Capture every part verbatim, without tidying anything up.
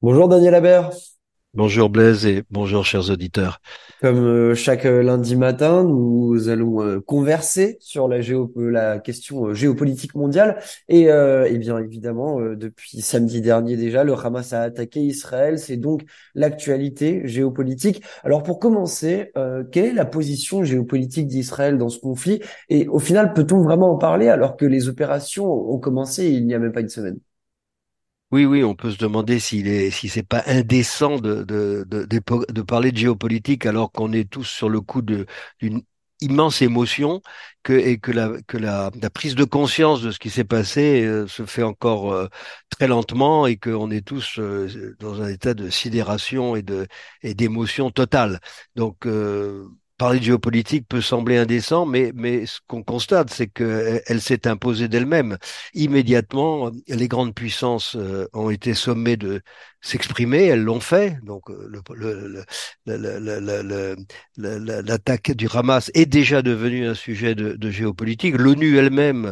Bonjour Daniel Habert. Bonjour Blaise et bonjour chers auditeurs. Comme euh, chaque euh, lundi matin, nous allons euh, converser sur la, géo euh, la question euh, géopolitique mondiale. Et, euh, et bien évidemment, euh, depuis samedi dernier déjà, le Hamas a attaqué Israël. C'est donc l'actualité géopolitique. Alors pour commencer, euh, quelle est la position géopolitique d'Israël dans ce conflit? Et au final, peut-on vraiment en parler alors que les opérations ont commencé il n'y a même pas une semaine? Oui, oui, on peut se demander s'il est, si c'est pas indécent de, de, de, de, de parler de géopolitique alors qu'on est tous sur le coup de, d'une immense émotion que, et que la, que la, la prise de conscience de ce qui s'est passé euh, se fait encore euh, très lentement et qu'on est tous euh, dans un état de sidération et de, et d'émotion totale. Donc, euh, Parler de géopolitique peut sembler indécent, mais, mais ce qu'on constate, c'est qu'elle elle s'est imposée d'elle-même. Immédiatement, les grandes puissances euh, ont été sommées de s'exprimer, elles l'ont fait. Donc, euh, le, le, le, le, le, le, le, le- le- l'attaque du Hamas est déjà devenue un sujet de, de géopolitique. L'ONU elle-même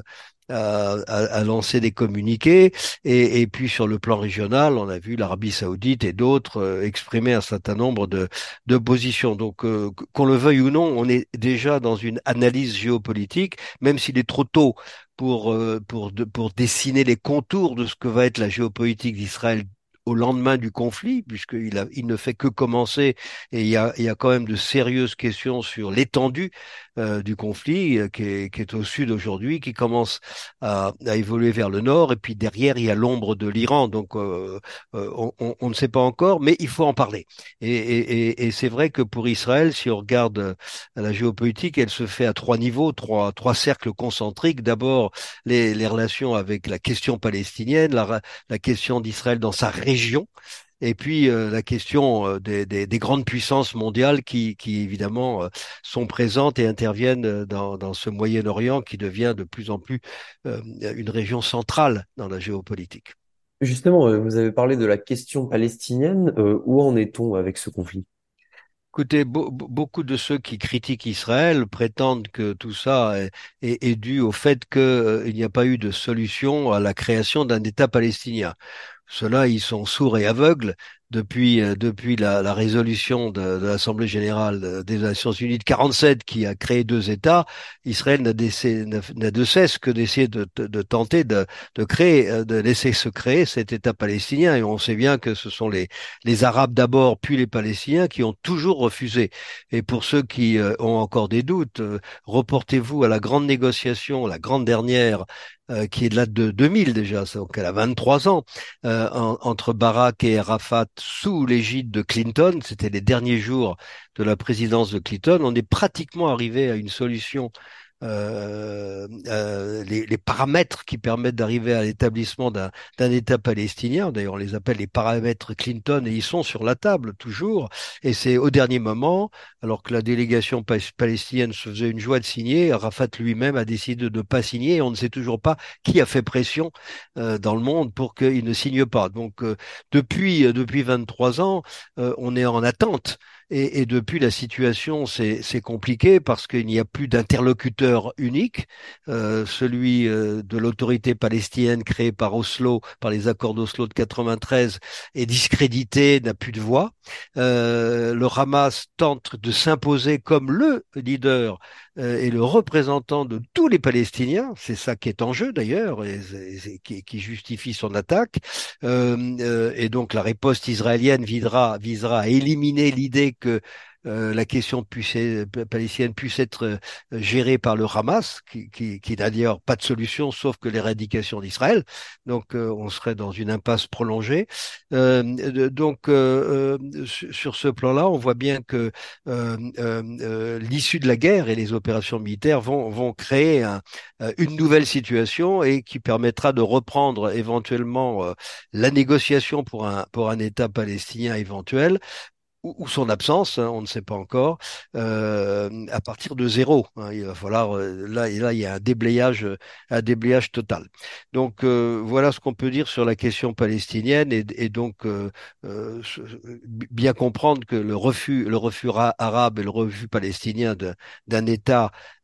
a, a, a lancé des communiqués, et, et puis sur le plan régional, on a vu l'Arabie Saoudite et d'autres euh, exprimer un certain nombre de, de positions. Donc, euh, qu'on le veuille ou non, on est déjà dans une analyse géopolitique, même s'il est trop tôt pour, euh, pour, de- pour dessiner les contours de ce que va être la géopolitique d'Israël au lendemain du conflit, puisqu'il a, il ne fait que commencer, et il y a, il y a quand même de sérieuses questions sur l'étendue euh, du conflit euh, qui est, qui est au sud aujourd'hui, qui commence à, à évoluer vers le nord, et puis derrière, il y a l'ombre de l'Iran. Donc, euh, euh, on, on- on ne sait pas encore, mais il faut en parler. Et, et, et, et c'est vrai que pour Israël, si on regarde euh, la géopolitique, elle se fait à trois niveaux, trois, trois cercles concentriques. D'abord, les, les relations avec la question palestinienne, la, la question d'Israël dans sa région, et puis euh, la question euh, des, des, des grandes puissances mondiales qui, qui évidemment euh, sont présentes et interviennent euh, dans, dans ce Moyen-Orient qui devient de plus en plus euh, une région centrale dans la géopolitique. Justement, euh, vous avez parlé de la question palestinienne. Euh, où en est-on avec ce conflit? Écoutez, beau- beau- beaucoup de ceux qui critiquent Israël prétendent que tout ça est, est- est dû au fait qu'il n'y a pas eu de solution à la création d'un État palestinien. Ceux-là, ils sont sourds et aveugles depuis, euh, depuis la, la résolution de, de l'Assemblée générale euh, des Nations unies de quarante-sept qui a créé deux États. Israël n'a d'essai- n'a- n'a de cesse que d'essayer de, de- de tenter de, de créer, euh, de laisser se créer cet État palestinien. Et on sait bien que ce sont les, les Arabes d'abord, puis les Palestiniens qui ont toujours refusé. Et pour ceux qui euh, ont encore des doutes, euh, reportez-vous à la grande négociation, la grande dernière, euh, qui est de là de deux mille déjà, donc elle a vingt-trois ans, euh, en- entre Barak et Arafat sous l'égide de Clinton. C'était les derniers jours de la présidence de Clinton. On est pratiquement arrivé à une solution. Euh, euh, les, les paramètres qui permettent d'arriver à l'établissement d'un d'un État palestinien. D'ailleurs, on les appelle les paramètres Clinton et ils sont sur la table toujours. Et c'est au dernier moment, alors que la délégation pa- palestinienne se faisait une joie de signer, Arafat lui-même a décidé de ne pas signer et on ne sait toujours pas qui a fait pression euh, dans le monde pour qu'il ne signe pas. Donc euh, depuis euh, depuis vingt-trois ans, euh, on est en attente. Et, et depuis, la situation, c'est c'est compliqué parce qu'il n'y a plus d'interlocuteur unique. Euh, celui euh, de l'autorité palestinienne créée par Oslo, par les accords d'Oslo de quatre-vingt-treize, est discrédité, n'a plus de voix. Euh, le Hamas tente de s'imposer comme le leader euh, et le représentant de tous les Palestiniens. C'est ça qui est en jeu d'ailleurs, et, et- et qui, qui justifie son attaque. Euh, euh, et donc la riposte israélienne visera, visera à éliminer l'idée que euh, la question puisse être- palestinienne puisse être euh, gérée par le Hamas, qui, qui, qui n'a d'ailleurs pas de solution sauf que l'éradication d'Israël. Donc euh, on serait dans une impasse prolongée. Euh, de- donc euh, euh, sur sur ce plan-là, on voit bien que euh, euh, euh, l'issue de la guerre et les opérations militaires vont, vont créer un, euh, une nouvelle situation et qui permettra de reprendre éventuellement euh, la négociation pour un, pour un État palestinien éventuel ou, ou son absence, hein, on ne sait pas encore, euh, à partir de zéro. Hein. Il va falloir euh, là et là il y a un déblayage, euh, un déblayage total. Donc euh, voilà ce qu'on peut dire sur la question palestinienne et, et donc euh, euh, bien comprendre que le refus, le refus arabe et le refus palestinien de- d'un État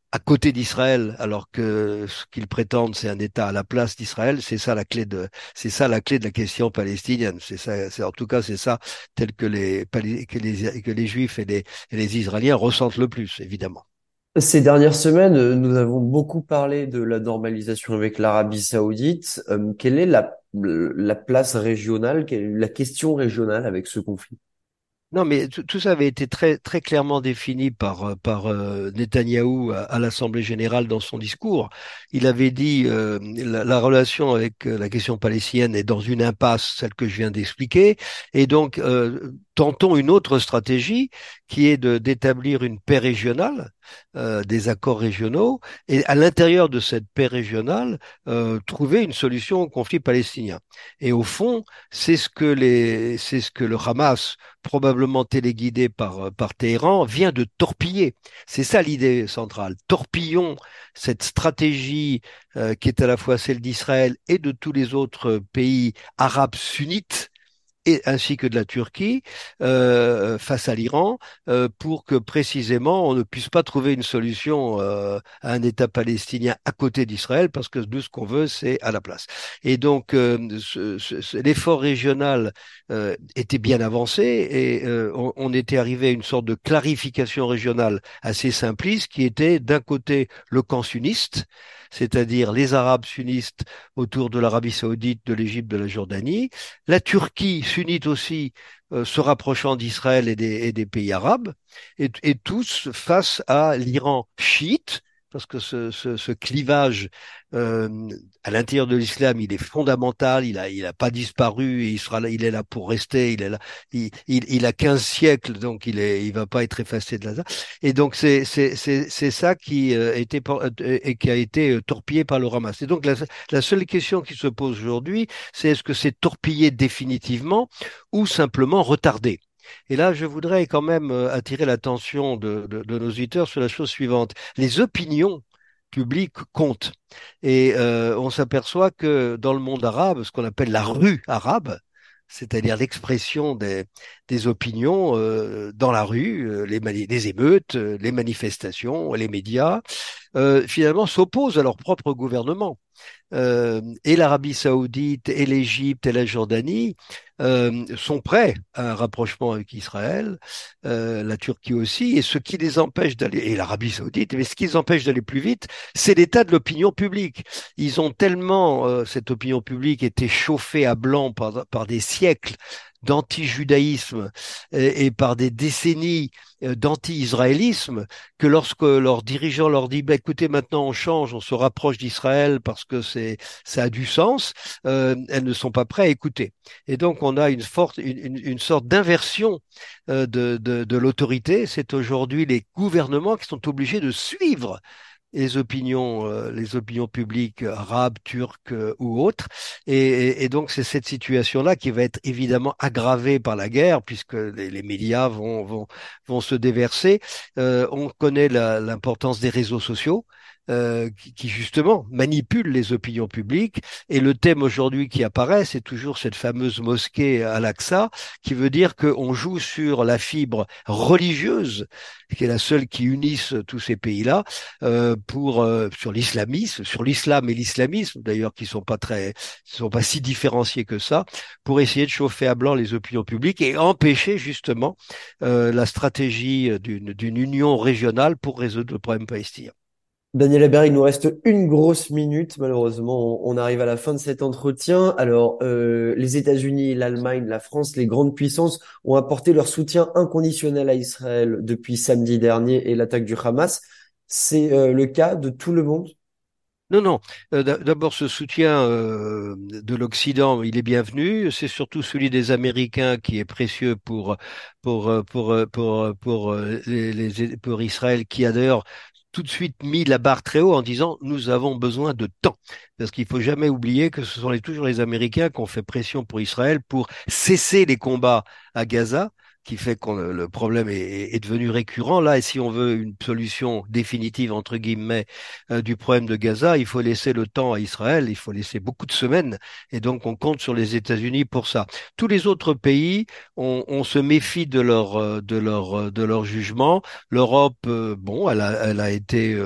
à côté d'Israël, alors que ce qu'ils prétendent, c'est un État à la place d'Israël. C'est ça la clé de, c'est ça la clé de la question palestinienne. C'est ça, c'est, en tout cas, c'est ça tel que les, Palais- que les, que les Juifs et les, et les Israéliens ressentent le plus, évidemment. Ces dernières semaines, euh, nous avons beaucoup parlé de la normalisation avec l'Arabie Saoudite. Euh, quelle est la, la place régionale, quelle est la question régionale avec ce conflit? Non, mais tout, tout ça avait été très, très clairement défini par, euh, par euh, Netanyahou à, à l'Assemblée générale dans son discours. Il avait dit euh, la, la relation avec euh, la question palestinienne est dans une impasse, celle que je viens d'expliquer, et donc euh, tentons une autre stratégie qui est de d'établir une paix régionale, euh, des accords régionaux, et à l'intérieur de cette paix régionale, euh, trouver une solution au conflit palestinien. Et au fond, c'est ce que les, c'est ce que le Hamas probablement téléguidé par, euh, par Téhéran, vient de torpiller. C'est ça l'idée centrale. Torpillons cette stratégie euh, qui est à la fois celle d'Israël et de tous les autres pays arabes sunnites et ainsi que de la Turquie euh, face à l'Iran euh, pour que précisément on ne puisse pas trouver une solution euh, à un État palestinien à côté d'Israël parce que nous ce qu'on veut c'est à la place. Et donc euh, ce, ce, ce, l'effort régional euh, était bien avancé et euh, on, on était arrivé à une sorte de clarification régionale assez simpliste qui était d'un côté le camp sunniste, c'est-à-dire les Arabes sunnistes autour de l'Arabie saoudite, de l'Égypte, de la Jordanie, la Turquie sunnite aussi euh, se rapprochant d'Israël et des, et des pays arabes, et, et tous face à l'Iran chiite, parce que ce, ce, ce clivage euh, à l'intérieur de l'islam, il est fondamental, il a, il a pas disparu, il sera là, il est là pour rester, il est là, il, il, il a quinze siècles, donc il est, il va pas être effacé de là. Et donc c'est, c'est, c'est, c'est ça qui euh, était euh, et qui a été euh, torpillé par le Hamas. Et donc la, la seule question qui se pose aujourd'hui, c'est est-ce que c'est torpillé définitivement ou simplement retardé? Et là, je voudrais quand même euh, attirer l'attention de, de, de nos auditeurs sur la chose suivante. Les opinions publiques comptent. Et euh, on s'aperçoit que dans le monde arabe, ce qu'on appelle la rue arabe, c'est-à-dire l'expression des, des opinions euh, dans la rue, euh, les, mani- les émeutes, euh, les manifestations, les médias, euh, finalement s'opposent à leur propre gouvernement euh, et l'Arabie saoudite et l'Égypte et la Jordanie euh, sont prêts à un rapprochement avec Israël, euh, la Turquie aussi, et ce qui les empêche d'aller, et l'Arabie saoudite, mais ce qui les empêche d'aller plus vite, c'est l'état de l'opinion publique. Ils ont tellement, euh, cette opinion publique, été chauffée à blanc par, par des siècles d'anti-judaïsme et, et par des décennies euh, d'anti-israélisme que lorsque leurs dirigeants leur dit bah, écoutez maintenant on change, on se rapproche d'Israël parce que c'est ça a du sens, euh, elles ne sont pas prêtes à écouter. Et donc on a une forte une, une, une sorte d'inversion euh, de, de, de l'autorité. C'est aujourd'hui les gouvernements qui sont obligés de suivre les opinions, euh, les opinions publiques arabes, turques euh, ou autres. Et, et, et donc c'est cette situation-là qui va être évidemment aggravée par la guerre, puisque les, les médias vont, vont, vont se déverser. Euh, on connaît la- l'importance des réseaux sociaux. Euh, qui, qui justement manipulent les opinions publiques. Et le thème aujourd'hui qui apparaît, c'est toujours cette fameuse mosquée à Al-Aqsa, qui veut dire qu'on joue sur la fibre religieuse, qui est la seule qui unisse tous ces pays-là, euh, pour euh, sur l'islamisme, sur l'islam et l'islamisme d'ailleurs qui sont pas très, sont pas si différenciés que ça, pour essayer de chauffer à blanc les opinions publiques et empêcher justement euh, la stratégie d'une d'une union régionale pour résoudre le problème palestinien. Daniel Haber, il nous reste une grosse minute. Malheureusement, on, on arrive à la fin de cet entretien. Alors, euh, les États-Unis, l'Allemagne, la France, les grandes puissances ont apporté leur soutien inconditionnel à Israël depuis samedi dernier et l'attaque du Hamas. C'est euh, le cas de tout le monde. Non, non. Euh, d'a- D'abord, ce soutien euh, de l'Occident, il est bienvenu. C'est surtout celui des Américains qui est précieux pour pour euh, pour euh, pour euh, pour euh, les, les- pour Israël, qui a d'ailleurs tout de suite mis la barre très haut en disant nous avons besoin de temps. Parce qu'il faut jamais oublier que ce sont les, toujours les Américains qui ont fait pression pour Israël pour cesser les combats à Gaza, qui fait que le problème est, est devenu récurrent. Là, et si on veut une solution définitive, entre guillemets, euh, du problème de Gaza, il faut laisser le temps à Israël, il faut laisser beaucoup de semaines, et donc on compte sur les États-Unis pour ça. Tous les autres pays, on, on se méfie de leur, euh, de leur, euh, de leur jugement. L'Europe, euh, bon, elle a, elle a été euh,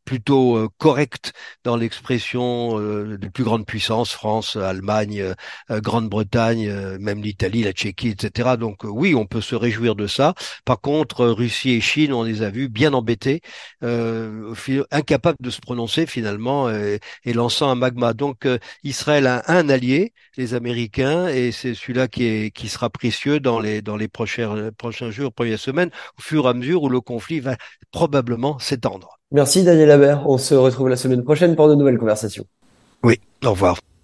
plutôt euh, correcte dans l'expression euh, des plus grandes puissances, France, Allemagne, euh, euh, Grande-Bretagne, euh, même l'Italie, la Tchéquie, et cetera. Donc euh, oui, on peut se réjouir de ça. Par contre, euh, Russie et Chine, on les a vus bien embêtés, euh, fi- incapables de se prononcer finalement et, et lançant un magma. Donc euh, Israël a un allié, les Américains, et c'est celui-là qui est, qui sera précieux dans les, dans les prochains, prochains jours, premières semaines, au fur et à mesure où le conflit va probablement s'étendre. Merci Daniel Habert. On se retrouve la semaine prochaine pour de nouvelles conversations. Oui, au revoir.